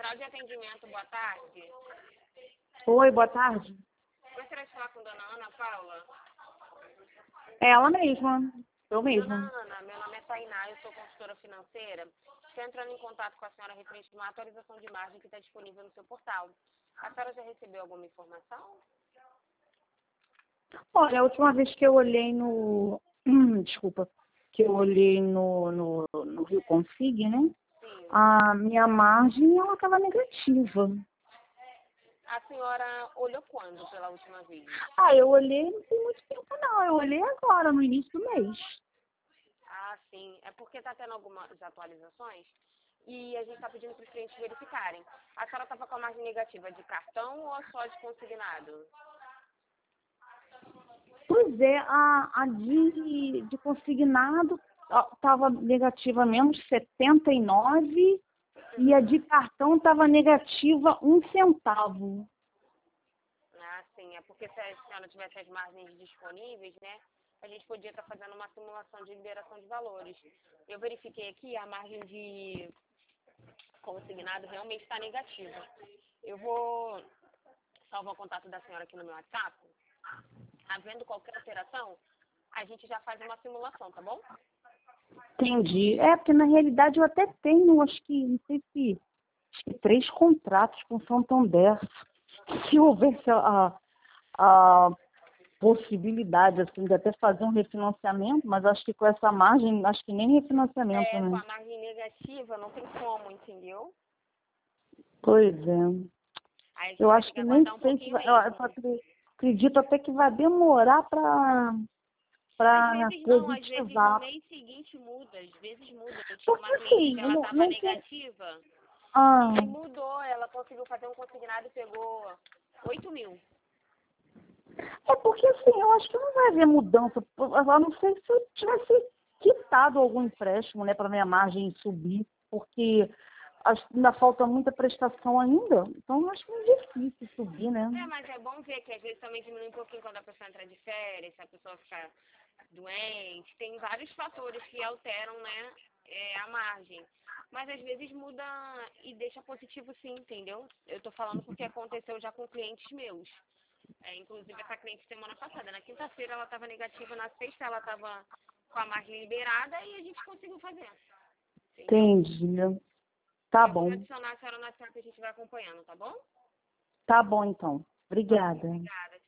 Central de Atendimento, boa tarde. Oi, boa tarde. Gostaria de falar com Dona Ana Paula. É ela mesma. Eu Dona mesma. Ana, meu nome é Tainá, eu sou consultora financeira. Estou entrando em contato com a senhora referente a uma atualização de margem que está disponível no seu portal. A senhora já recebeu alguma informação? Olha, a última vez que eu olhei no... Desculpa. Que eu olhei no Rio Config, né? Sim. A minha margem, ela estava negativa. A senhora olhou quando pela última vez? Eu olhei não tem muito tempo, não. Eu olhei agora, no início do mês. Ah, sim. É porque está tendo algumas atualizações e a gente está pedindo para os clientes verificarem. A senhora estava com a margem negativa de cartão ou só de consignado? Pois é, a de consignado estava negativa mesmo, 79, e a de cartão estava negativa 1 centavo. Ah, sim. É porque se a senhora tivesse as margens disponíveis, né? A gente podia estar fazendo uma simulação de liberação de valores. Eu verifiquei aqui, a margem de consignado realmente está negativa. Eu vou salvar o contato da senhora aqui no meu WhatsApp. Havendo qualquer alteração, a gente já faz uma simulação, tá bom? Entendi. É, porque na realidade eu até tenho, acho que, não sei se, acho que 3 contratos com Santander. Se houvesse a possibilidade, assim, de até fazer um refinanciamento, mas acho que com essa margem, acho que nem refinanciamento, Com né? a margem negativa não tem como, entendeu? Pois é. Aí a gente Eu vai acho ter que que nem aguardar um sei se pouquinho vai, eu mesmo. acredito até que vai demorar para Às para vezes não, às vezes no positivar. mês seguinte muda, às vezes muda. Eu tinha Porque uma cliente assim, que ela não, estava não tem. negativa Ah, e mudou, ela conseguiu fazer um consignado e pegou 8 mil. é porque assim, eu acho que não vai haver mudança. A não ser se eu tivesse quitado algum empréstimo, né, para minha margem subir, porque acho que ainda falta muita prestação ainda. Então eu acho que é difícil subir, né? É, mas é bom ver que às vezes também diminui um pouquinho quando a pessoa entra de férias, se a pessoa ficar doente. Tem vários fatores que alteram, né, a margem. Mas às vezes muda e deixa positivo sim, entendeu? Eu tô falando porque aconteceu já com clientes meus. Inclusive essa cliente semana passada. Na quinta-feira ela estava negativa, na sexta ela estava com a margem liberada e a gente conseguiu fazer. Entendeu? Entendi. Tá Eu vou bom. adicionar a senhora no WhatsApp e a gente vai acompanhando, tá bom? Tá bom, então. Tá bom, Obrigada. obrigada.